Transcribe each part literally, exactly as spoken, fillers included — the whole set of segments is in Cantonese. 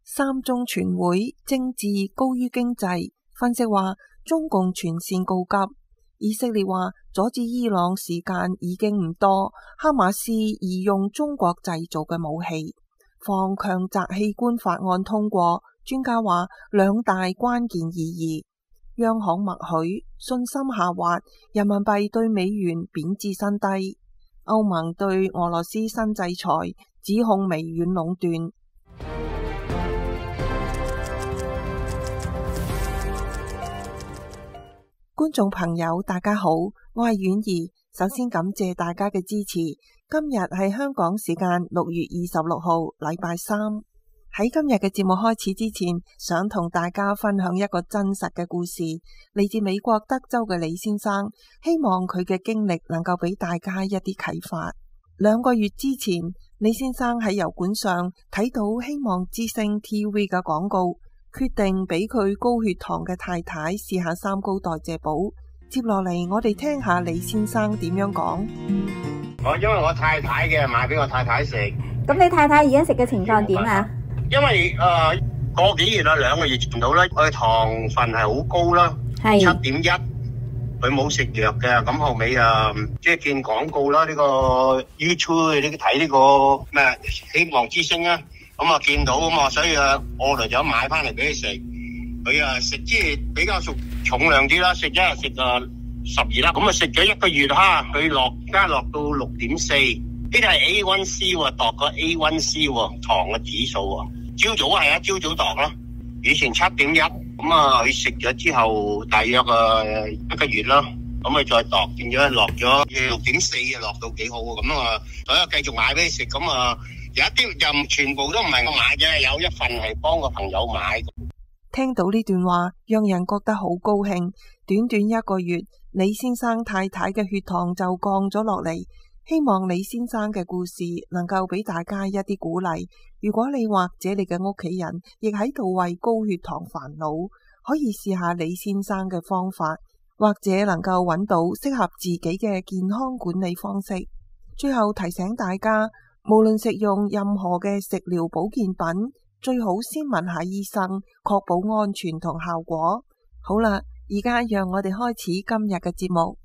三中全會政治高於經濟，分析話中共全線告急。以色列話阻止伊朗時間已經唔多，哈馬斯移用中國製造嘅武器。防強摘器官法案通過，專家話兩大關鍵意義。央行默許，信心下滑，人民幣對美元貶至新低。歐盟對俄羅斯新制裁，指控微軟壟斷。觀眾朋友大家好，我係婉兒，首先感謝大家嘅支持。今日係香港時間六月二十六號禮拜三。喺今日嘅節目開始之前，想同大家分享一個真實嘅故事，嚟自美國德州嘅李先生，希望佢嘅經歷能夠俾大家一啲啟發。兩個月之前，李先生喺油管上睇到希望之聲 T V 嘅廣告，決定俾佢高血糖嘅太太試下三高代謝寶。接落嚟，我哋聽下李先生點樣講。 我因為我太太嘅買俾我太太食。 咁你太太而家食嘅情況點啊？ 因為誒、呃、個幾月啦，兩個月前到啦，佢糖分係好高啦，七點一，佢冇食藥嘅。咁後尾啊，即係見廣告啦，呢、這個 YouTube 呢睇呢個咩希望之星啊，咁啊見到啊嘛，所以啊我嚟咗買翻嚟俾佢食。佢啊食即係比較重重量啲啦，食一日食啊十二粒，咁啊食咗一個月哈，佢落加落到六點四，呢啲係 A 一 C 喎，度個 A 一 C 喎，糖嘅指數喎。朝早係啊，朝早度咯，以前七點一，咁啊佢食咗之後大約啊一個月啦，咁佢再度變咗落咗六點四啊，落到幾好啊，咁啊所以繼續買俾佢食，咁啊有一啲又全部都唔係我買嘅，有一份係幫個朋友買。 聽到呢段話，讓人覺得好高興。短短一個月，李先生太太嘅血糖就降咗落嚟。希望李先生嘅故事能夠俾大家一啲鼓勵。如果你或者你嘅屋企人亦喺度為高血糖煩惱，可以試下李先生嘅方法，或者能夠揾到適合自己嘅健康管理方式。最後提醒大家，無論食用任何嘅食療保健品，最好先問下醫生，確保安全同效果。好啦，而家讓我哋開始今日嘅節目。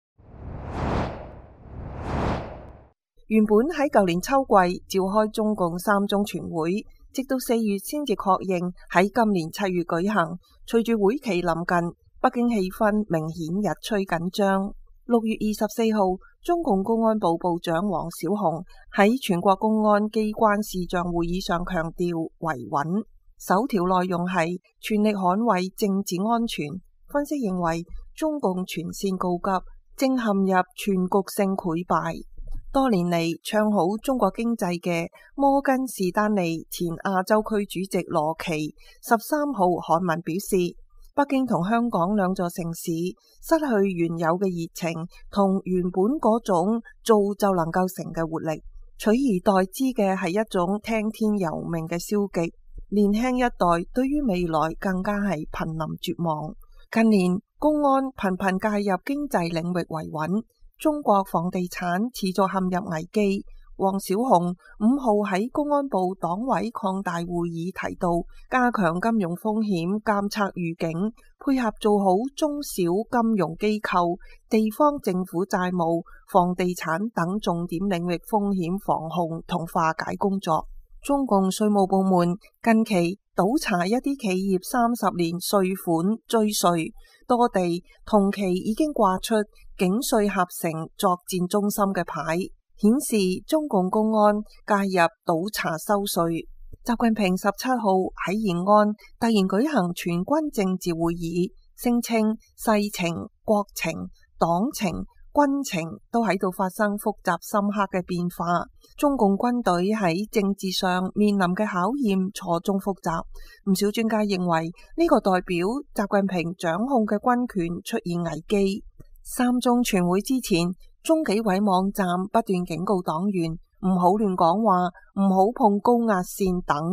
原本喺舊年秋季召開中共三中全會，直到四月先至確認喺今年七月舉行。隨住會期臨近，北京氣氛明顯日趨緊張。六月二十四號，中共公安部部長王小洪喺全國公安機關視像會議上強調維穩，首條內容係全力捍衛政治安全。分析認為，中共全線告急，正陷入全局性潰敗。多年嚟唱好中國經濟嘅摩根士丹利前亞洲區主席羅奇十三號刊文表示，北京同香港兩座城市失去原有嘅熱情同原本嗰種做就能夠成嘅活力，取而代之嘅係一種聽天由命嘅消極。年輕一代對於未來更加係瀕臨絕望。近年公安頻頻介入經濟領域維穩，中國房地產持續陷入危機。王小洪五號喺公安部黨委擴大會議提到，加強金融風險監測預警，配合做好中小金融機構、地方政府債務、房地產等重點領域風險防控同化解工作。中共稅務部門近期倒查一啲企業三十年稅款追稅，多地同期已經掛出警稅合成作戰中心嘅牌，顯示中共公安介入倒查收稅。習近平十七號喺延安突然舉行全軍政治會議，聲稱世情、國情、黨情、軍情都喺度發生複雜深刻嘅變化。中共軍隊喺政治上面臨嘅考驗錯綜複雜，唔少專家認為呢個代表習近平掌控嘅軍權出現危機。三中全會之前，中紀委網站不斷警告黨員唔好亂講話，唔好碰高壓線等。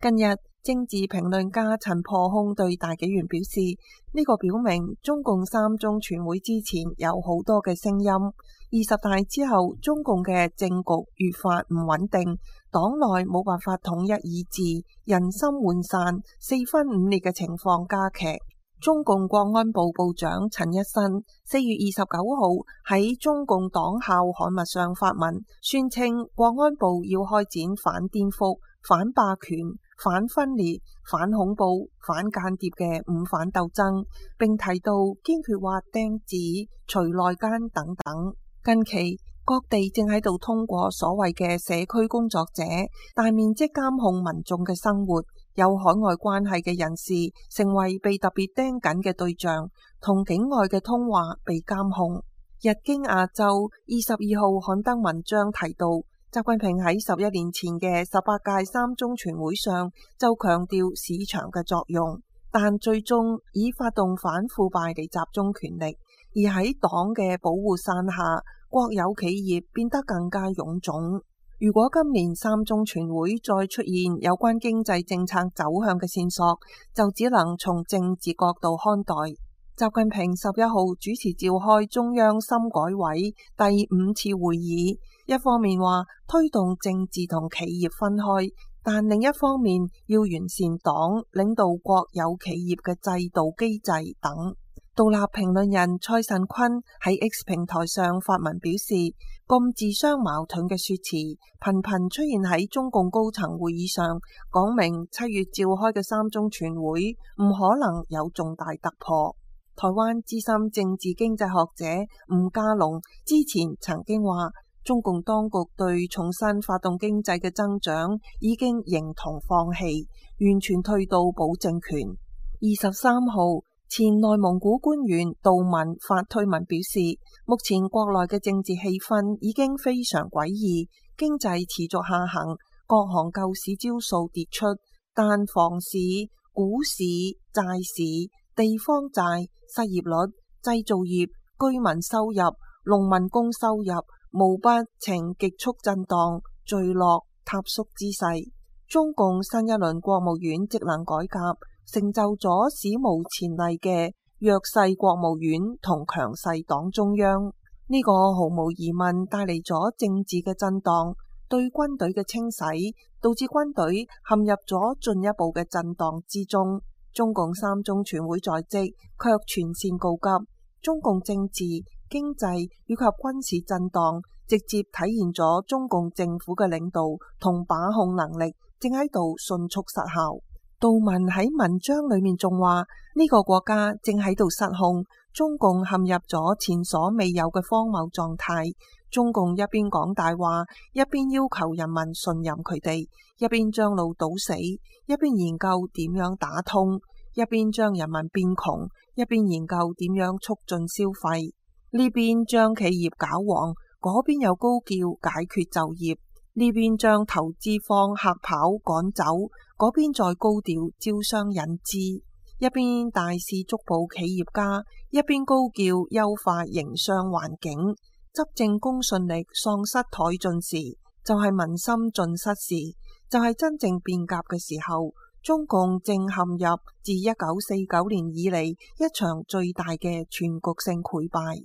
近日，政治評論家陳破空對大紀元表示，呢個表明中共三中全會之前有好多嘅聲音，二十大之後中共嘅政局越發唔穩定，黨內冇辦法統一意志，人心渙散，四分五裂嘅情況加劇。中共國安部部長陳一新四月二十九號喺中共黨校刊物上發文，宣稱國安部要開展反顛覆、反霸權、反分裂、反恐怖、反間諜嘅五反鬥爭，並提到堅決劃釘子、除內奸等等。近期各地正喺度通過所謂嘅社區工作者，大面積監控民眾嘅生活，有海外關係嘅人士成為被特別盯緊嘅對象，同境外嘅通話被監控。日經亞洲二十二號刊登文章提到，習近平喺十一年前嘅十八屆三中全會上就強調市場嘅作用，但最終以發動反腐敗嚟集中權力，而喺黨嘅保護傘下，國有企業變得更加臃腫。如果今年三中全會再出現有關經濟政策走向嘅線索，就只能從政治角度看待。習近平十一號主持召開中央深改委第五次會議，一方面話推動政治同企業分開，但另一方面要完善黨領導國有企業嘅制度機制等。獨立評論人蔡慎坤喺 X 平台上發文表示，咁自相矛盾嘅說辭頻頻出現喺中共高層會議上，講明七月召開嘅三中全會唔可能有重大突破。台灣資深政治經濟學者吳家龍之前曾經話，中共當局對重新發動經濟嘅增長已經形同放棄，完全退到保政權。二十三號，前內蒙古官員杜文發推文表示，目前國內嘅政治氣氛已經非常詭異，經濟持續下行，各項救市招數跌出，但房市、股市、債市、地方債、失業率、製造業、居民收入、農民工收入無不呈極速震盪、墜落、塌縮之勢。中共新一輪國務院職能改革成就咗史無前例嘅弱勢國務院同強勢黨中央，呢、這個毫無疑問帶嚟咗政治嘅震盪，對軍隊嘅清洗，導致軍隊陷入咗進一步嘅震盪之中。中共三中全會在即，卻全線告急。中共政治、經濟以及軍事震盪，直接體現咗中共政府嘅領導同把控能力正喺度迅速失效。杜文喺文章裏面仲話，呢、這個國家正喺度失控，中共陷入咗前所未有嘅荒謬狀態。中共一邊講大話，一邊要求人民信任佢哋，一邊將路堵死，一邊研究點樣打通，一邊將人民變窮，一邊研究點樣促進消費。呢邊將企業搞黃，嗰邊又高叫解決就業。呢邊將投資方嚇跑趕走，嗰邊再高調招商引資。一邊大肆捉捕企業家，一邊高叫優化營商環境。執政公信力喪失殆盡時，就係、是、民心盡失時，就係、是、真正變革嘅時候。中共正陷入自一九四九年以嚟一場最大嘅全局性潰敗。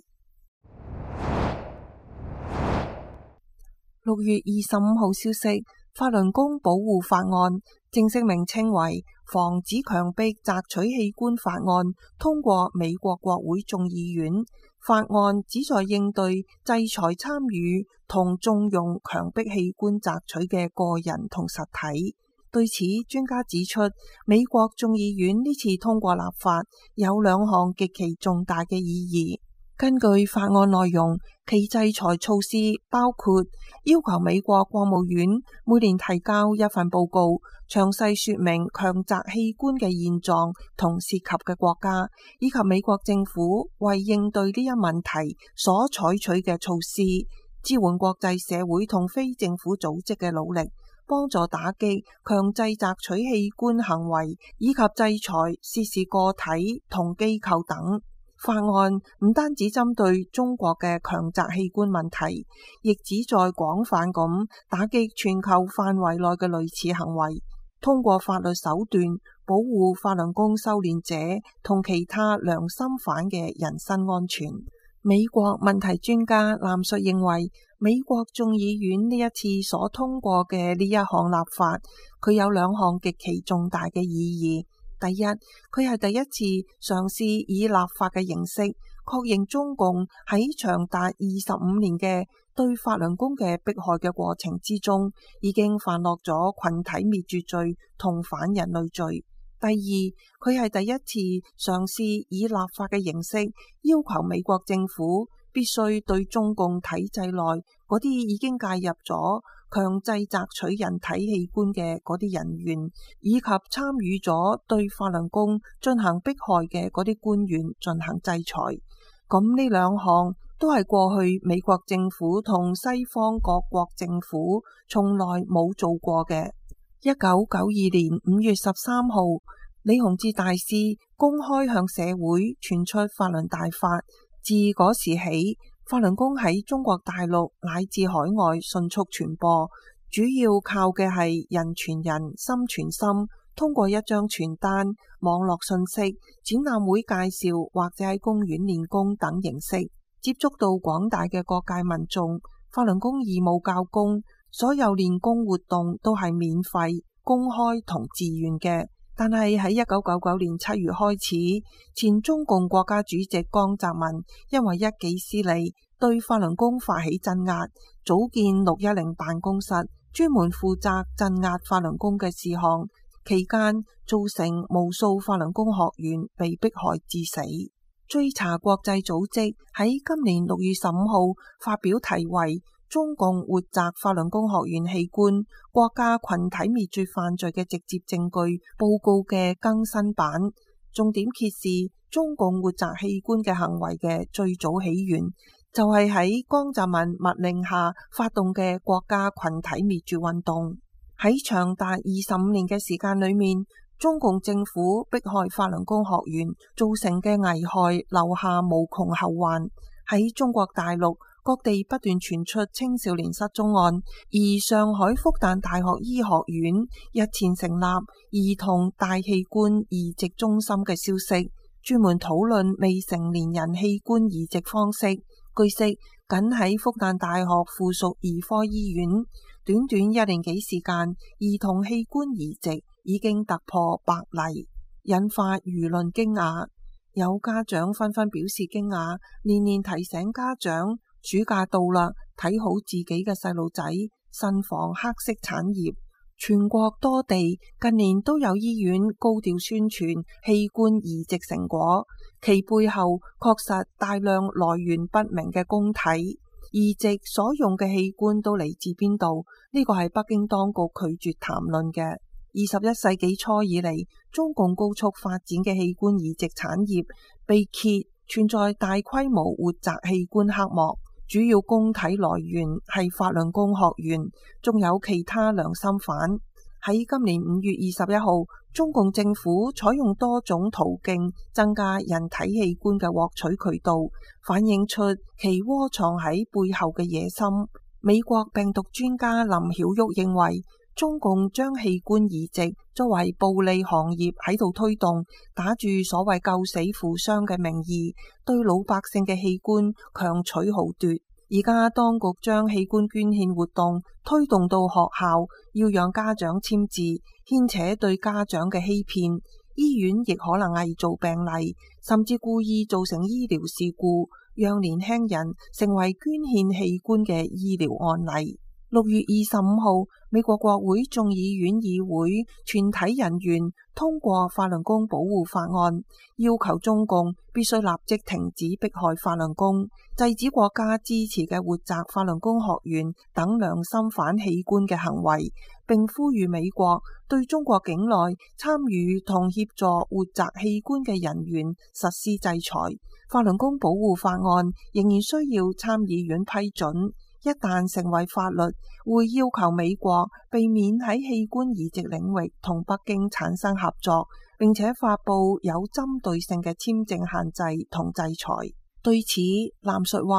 六月二十五號消息，法輪功保護法案正式名稱為《防止強迫摘取器官法案》，通過美國國會眾議院。法案旨在應對制裁參與同縱容強迫器官摘取嘅個人同實體。對此，專家指出，美國眾議院呢次通過立法有兩項極其重大嘅意義。根據法案內容，其制裁措施包括要求美國國務院每年提交一份報告，詳細說明強摘器官嘅現狀同涉及嘅國家，以及美國政府為應對呢一問題所採取嘅措施，支援國際社會同非政府組織嘅努力，幫助打擊強制摘取器官行為，以及制裁涉事個體同機構等。法案唔單止針對中國嘅強摘器官問題，亦旨在廣泛咁打擊全球範圍內嘅類似行為， 通過法律手段保護法輪功修煉者同其他良心犯嘅人身安全。美國問題專家藍述認為，美國眾議院呢一次所通過嘅呢一項立法，佢有兩項極其重大嘅意義。第一，佢係第一次嘗試以立法嘅形式確認中共喺長達二十五年嘅對法輪功嘅迫害嘅過程之中，已經犯落咗群體滅絕罪同反人類罪。第二，佢係第一次嘗試以立法嘅形式要求美國政府必須對中共體制內嗰啲已經介入咗強制摘取人體器官嘅嗰啲人員，以及參與咗對法輪功進行迫害嘅嗰啲官員進行制裁。咁呢兩項都係過去美國政府同西方各國政府從來冇做過嘅。一九九二年五月十三號，李洪志大師公開向社會傳出法輪大法，自嗰時起，法輪功喺中國大陸乃至海外迅速傳播，主要靠嘅係人傳人、心傳心，通過一張傳單、網絡信息、展覽會介紹或者喺公園練功等形式，接觸到廣大嘅各界民眾。法輪功義務教功，所有練功活動都係免費、公開同自願嘅。但係喺一九九九年七月開始，前中共國家主席江澤民因為一己私利，對法輪功發起鎮壓，組建六一零辦公室，專門負責鎮壓法輪功嘅事項。期間造成無數法輪功學員被迫害致死。追查國際組織喺今年六月十五號發表題為中共活摘法輪功學員器官，國家群體滅絕犯罪嘅直接證據報告嘅更新版，重點揭示中共活摘器官嘅行為嘅最早起源，就係喺江澤民密令下發動嘅國家群體滅絕運動。喺長達二十五年嘅時間裏面，中共政府迫害法輪功學員造成嘅危害留下無窮後患。喺中國大陸各地不斷傳出青少年失蹤案，而上海復旦大學醫學院日前成立兒童大器官移植中心嘅消息，專門討論未成年人器官移植方式。據悉，僅喺復旦大學附屬兒科醫院，短短一年幾時間，兒童器官移植已經突破百例，引發輿論驚訝。有家長紛紛表示驚訝，年年提醒家長暑假到啦，睇好自己嘅細路仔，慎防黑色產業。全國多地近年都有醫院高調宣傳器官移植成果，其背後確實大量來源不明嘅公體。移植所用嘅器官都嚟自邊度？呢個係北京當局拒絕談論嘅。二十一世紀初以嚟，中共高速發展嘅器官移植產業被揭存在大規模活摘器官黑幕，主要公體來源係法輪功學員，仲有其他良心犯。喺今年五月二十一號，中共政府採用多種途徑增加人體器官嘅獲取渠道，反映出其窩藏喺背後嘅野心。美國病毒專家林曉旭認為，中共將器官移植作為暴利行業喺度推動，打住所謂救死扶傷嘅名義，對老百姓嘅器官強取豪奪。而家當局將器官捐獻活動推動到學校，要讓家長簽字，牽扯對家長嘅欺騙。醫院亦可能偽造病例，甚至故意造成醫療事故，讓年輕人成為捐獻器官嘅醫療案例。六月二十五號，美國國會眾議院議會全體人員通過法輪功保護法案，要求中共必須立即停止迫害法輪功，制止國家支持嘅活摘法輪功學員等良心反器官嘅行為，並呼籲美國對中國境內參與同協助活摘器官嘅人員實施制裁。法輪功保護法案仍然需要參議院批准。一旦成為法律，會要求美國避免喺器官移植領域同北京產生合作，並且發布有針對性嘅簽證限制同制裁。對此，藍述話，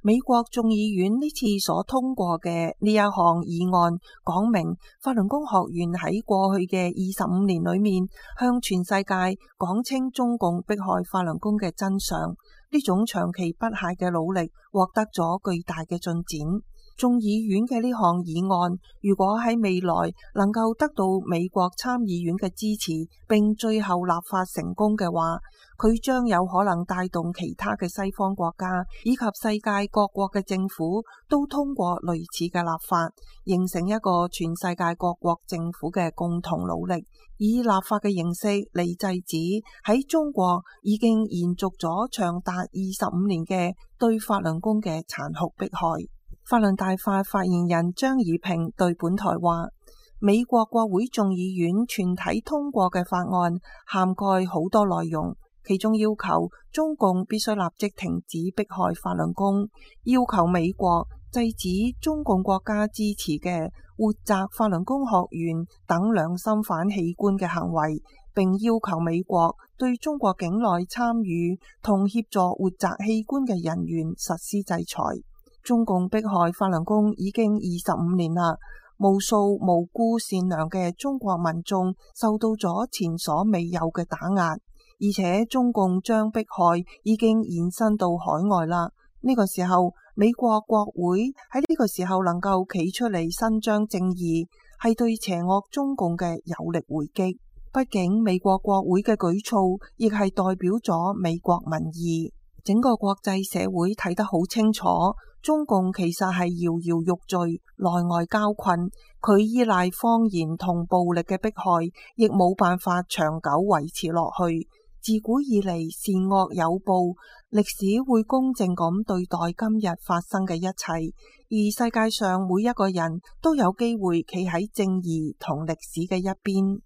美國眾議院呢次所通過嘅呢一項議案，講明法輪功學員喺過去嘅二十五年裏面，向全世界講清中共迫害法輪功嘅真相。呢種長期不懈嘅努力，獲得咗巨大嘅進展。眾議院嘅呢項議案，如果喺未來能夠得到美國參議院嘅支持，並最後立法成功嘅話，佢將有可能帶動其他嘅西方國家以及世界各國嘅政府都通過類似嘅立法，形成一個全世界各國政府嘅共同努力，以立法嘅形式嚟制止喺中國已經延續咗長達二十五年嘅對法輪功嘅殘酷迫害。法輪大法發言人張以平對本台話，美國國會眾議院全體通過嘅法案涵蓋好多內容，其中要求中共必須立即停止迫害法輪功，要求美國制止中共國家支持嘅活摘法輪功學員等良心反器官嘅行為，並要求美國對中國境內參與同協助活摘器官嘅人員實施制裁。中共迫害法輪功已經二十五年啦，無數無辜善良嘅中國民眾受到咗前所未有嘅打壓，而且中共將迫害已經延伸到海外啦。呢個時候，美國國會喺呢個時候能夠企出嚟伸張正義，係對邪惡中共嘅有力回擊。畢竟美國國會嘅舉措亦係代表咗美國民意。整個國際社會睇得好清楚，中共其實係搖搖欲墜，內外交困。佢依賴謊言同暴力嘅迫害，亦冇辦法長久維持落去。自古以嚟，善惡有報，歷史會公正咁對待今日發生嘅一切，而世界上每一個人都有機會企喺正義同歷史嘅一邊。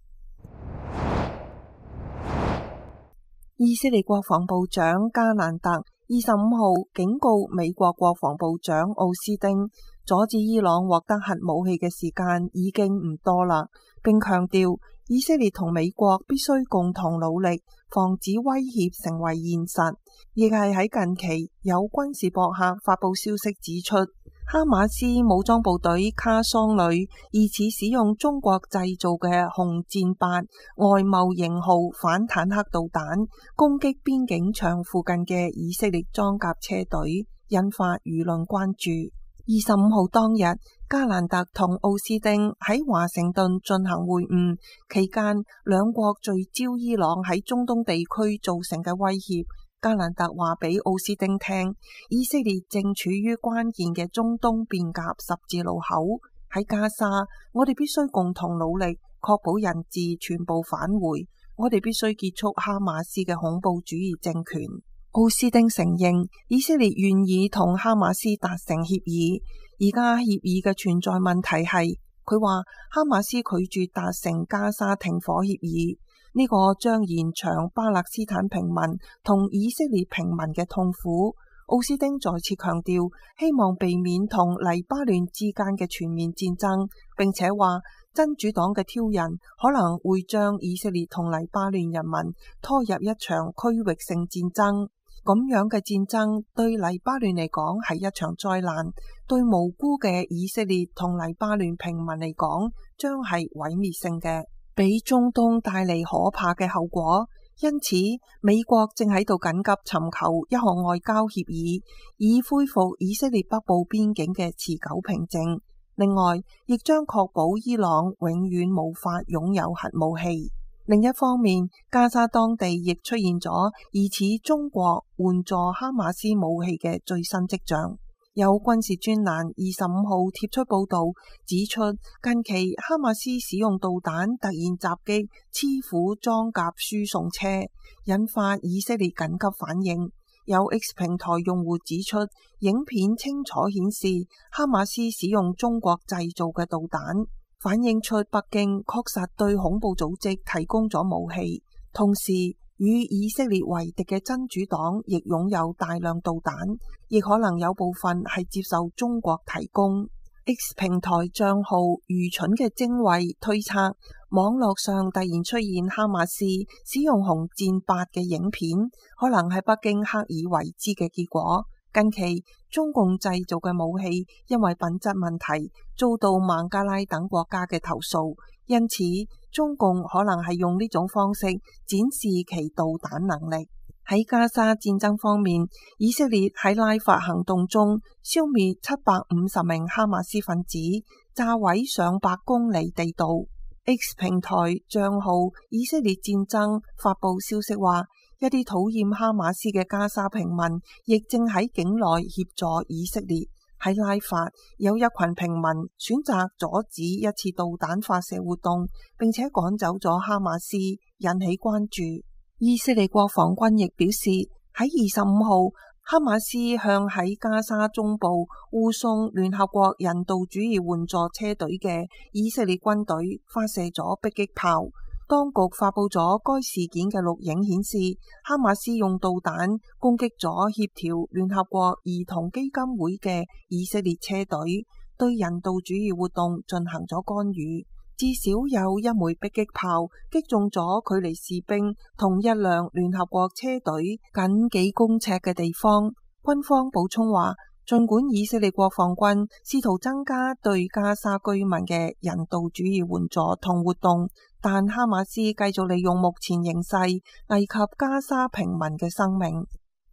以色列國防部長加蘭特二十五號警告美國國防部長奧斯丁，阻止伊朗獲得核武器嘅時間已經唔多啦，並強調以色列同美國必須共同努力，防止威脅成為現實。亦係喺近期有軍事博客發佈消息指出，哈馬斯武裝部隊卡桑旅疑似使用中國製造嘅紅箭八外貿型號反坦克導彈攻擊邊境牆附近嘅以色列裝甲車隊，引發輿論關注。二十五號當日，加蘭特同奧斯丁喺華盛頓進行會晤期間，兩國聚焦伊朗喺中東地區造成嘅威脅。加蘭特話俾奧斯丁聽，以色列正處於關鍵嘅中東變革十字路口。喺加沙，我哋必須共同努力，確保人質全部返回。我哋必須結束哈馬斯嘅恐怖主義政權。奧斯丁承認以色列願意同哈馬斯達成協議，而家協議嘅存在問題係，佢話哈馬斯拒絕達成加沙停火協議。呢個將延長巴勒斯坦平民同以色列平民嘅痛苦。奧斯丁再次強調，希望避免同黎巴嫩之間嘅全面戰爭，並且話真主黨嘅挑釁可能會將以色列同黎巴嫩人民拖入一場區域性戰爭。咁樣嘅戰爭對黎巴嫩嚟講係一場災難，對無辜嘅以色列同黎巴嫩平民嚟講將係毀滅性嘅，俾中東帶嚟可怕嘅後果。因此，美國正喺度緊急尋求一項外交協議，以恢復以色列北部邊境嘅持久平靜。另外，亦將確保伊朗永遠無法擁有核武器。另一方面，加沙當地亦出現咗疑似中國援助哈馬斯武器嘅最新跡象。有軍事專欄二十五號貼出報道，指出近期哈馬斯使用導彈突然襲擊黐虎裝甲輸送車，引發以色列緊急反應。有 X 平台用戶指出，影片清楚顯示哈馬斯使用中國製造嘅導彈，反映出北京確實對恐怖組織提供咗武器。同時，與以色列為敵嘅真主黨亦擁有大量導彈，亦可能有部分係接受中國提供。X 平台賬號愚蠢嘅精衛推測，網絡上突然出現哈馬斯使用紅箭八嘅影片，可能係北京刻意為之嘅結果。 近期中共製造嘅武器因為品質問題遭到孟加拉等國家嘅投訴，因此中共可能係用呢種方式展示其導彈能力。喺加沙戰爭方面，以色列喺拉法行動中消滅七百五十名哈馬斯分子，炸毀上百公里地道。X 平台賬號以色列戰爭發佈消息話，一啲討厭哈馬斯嘅加沙平民亦正喺境內協助以色列。喺拉法，有一群平民選擇阻止一次導彈發射活動，並且趕走咗哈馬斯，引起關注。以色列國防軍亦表示，喺二十五號，哈馬斯向喺加沙中部護送聯合國人道主義援助車隊嘅以色列軍隊發射咗迫擊炮。當局發佈咗該事件嘅錄影，顯示哈馬斯用導彈攻擊咗協調聯合國兒童基金會嘅以色列車隊，對人道主義活動進行咗干預。至少有一枚迫擊炮擊中咗距離士兵同一輛聯合國車隊僅幾公尺嘅地方。軍方補充話，儘管以色列國防軍試圖增加對加沙居民嘅人道主義援助同活動，但哈馬斯繼續利用目前形勢危及加沙平民嘅生命。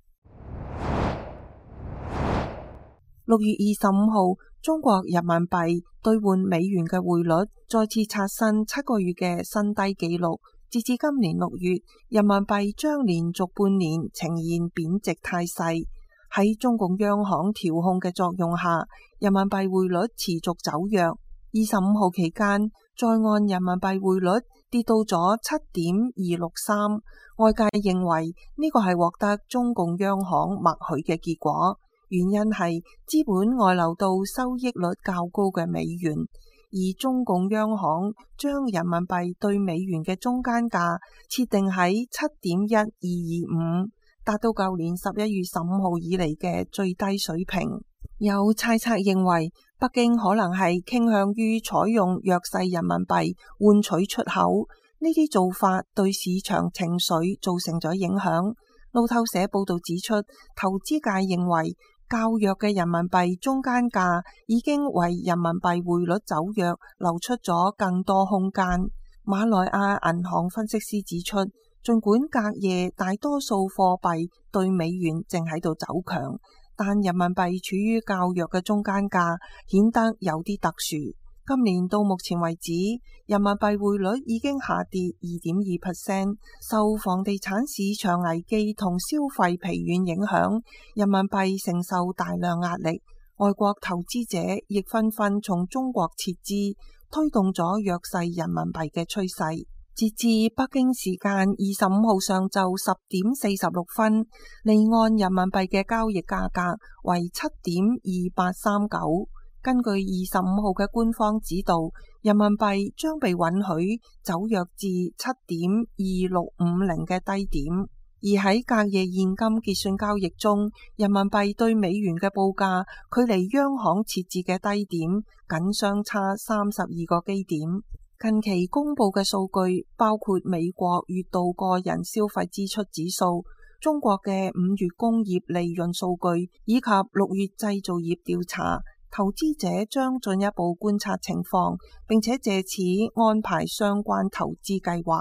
六月二十五號，中國人民幣兌換美元嘅匯率再次刷新七個月嘅新低紀錄。截至今年六月，人民幣將連續半年呈現貶值態勢。喺中共央行調控嘅作用下，人民幣匯率持續走弱。二十五號期間，在岸人民幣匯率跌到咗七點二六三，外界認為呢個係獲得中共央行默許嘅結果。原因係資本外流到收益率較高嘅美元，而中共央行將人民幣對美元嘅中間價設定喺七點一二二五，達到舊年十一月十五號以嚟嘅最低水平。有猜測認為，北京可能係傾向於採用弱勢人民幣換取出口，呢啲做法對市場情緒造成咗影響。路透社報道指出，投資界認為較弱嘅人民幣中間價已經為人民幣匯率走弱留出咗更多空間。馬來亞銀行分析師指出，儘管隔夜大多數貨幣對美元正喺度走強，但人民幣處於較弱嘅中間價，顯得有啲特殊。今年到目前為止，人民幣匯率已經下跌二點二 percent， 受房地產市場危機同消費疲軟影響，人民幣承受大量壓力。外國投資者亦紛紛從中國撤資，推動咗弱勢人民幣嘅趨勢。截至北京時間二十五號上晝十點四十六分，離岸人民幣嘅交易價格為七點二八三九。根據二十五號嘅官方指導，人民幣將被允許走弱至七點二六五零嘅低點。而喺隔夜現金結算交易中，人民幣對美元嘅報價距離央行設置嘅低點僅相差三十二個基點。近期公布嘅數據包括美國月度個人消費支出指數、中國嘅五月工業利潤數據以及六月製造業調查。投資者將進一步觀察情況，並且借此安排相關投資計劃。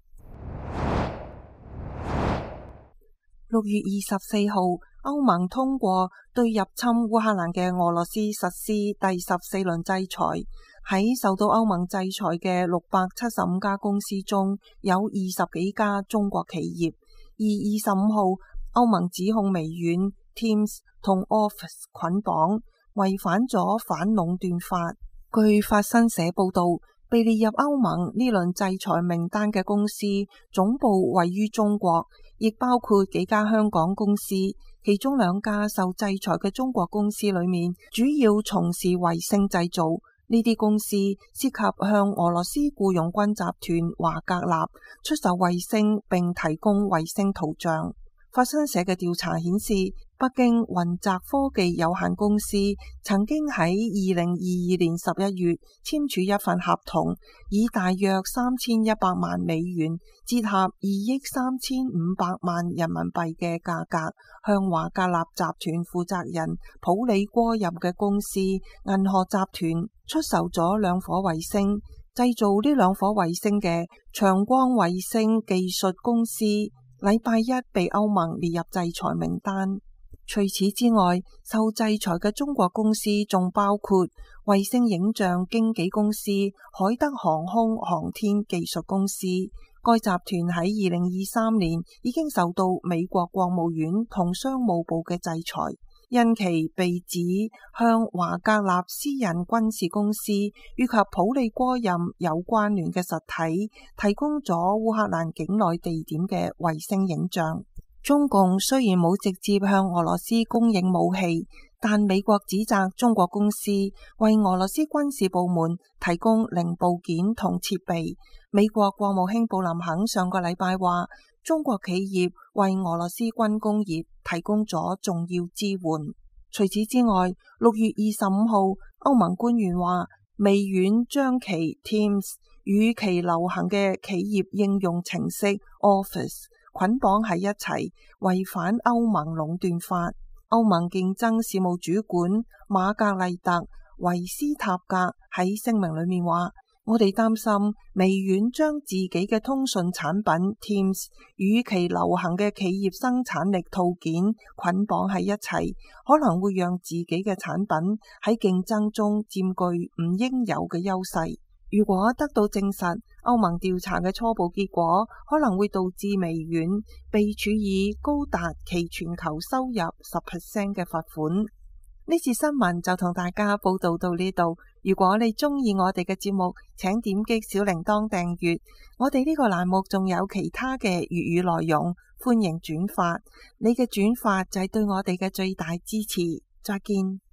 六月二十四號，歐盟通過對入侵烏克蘭嘅俄羅斯實施第十四輪制裁。喺受到歐盟制裁嘅六百七十五家公司中，有二十幾家中國企業。而二十五號，歐盟指控微軟、Teams 同 Office 捆綁，違反咗反壟斷法。據法新社報道，被列入歐盟呢輪制裁名單嘅公司總部位於中國，亦包括幾家香港公司。其中兩家受制裁嘅中國公司裏面，主要從事衛星製造。呢啲公司涉及向俄羅斯僱傭軍集團華格納出售衛星並提供衛星圖像。法新社嘅調查顯示， 北京雲澤科技有限公司曾經喺二零二二年十一月簽署一份合同，以大約三千一百萬美元，折合二億三千五百萬人民幣嘅價格，向華格納集團負責人普里戈任嘅公司銀河集團出售咗兩顆衛星。製造呢兩顆衛星嘅長光衛星技術公司禮拜一被歐盟列入制裁名單。除此之外，受制裁嘅中國公司仲包括衛星影像經紀公司海德航空航天技術公司。該集團喺二零二三年已經受到美國國務院同商務部嘅制裁，因其被指向華格納私人軍事公司以及普里戈任有關聯嘅實體提供咗烏克蘭境內地點嘅衛星影像。中共雖然冇直接向俄羅斯供應武器，但美國指責中國公司為俄羅斯軍事部門提供零部件同設備。美國國務卿布林肯上個禮拜話，中國企業為俄羅斯軍工業提供咗重要支援。除此之外，六月二十五號，歐盟官員話，微軟將其 Teams 與其流行嘅企業應用程式 Office捆綁喺一齊，違反歐盟壟斷法。歐盟競爭事務主管瑪格麗特維斯塔格喺聲明裏面話，我哋擔心微軟將自己嘅通訊產品 Teams 與其流行嘅企業生產力套件捆綁喺一齊，可能會讓自己嘅產品喺競爭中佔據唔應有嘅優勢。如果得到證實，歐盟調查嘅初步結果可能會導致微軟被處以高達其全球收入十 percent 嘅罰款。呢次新聞就同大家報道到呢度。如果你中意我哋嘅節目，請點擊小鈴鐺訂閱。我哋呢個欄目仲有其他嘅粵語內容，歡迎轉發。你嘅轉發就係對我哋嘅最大支持。再見。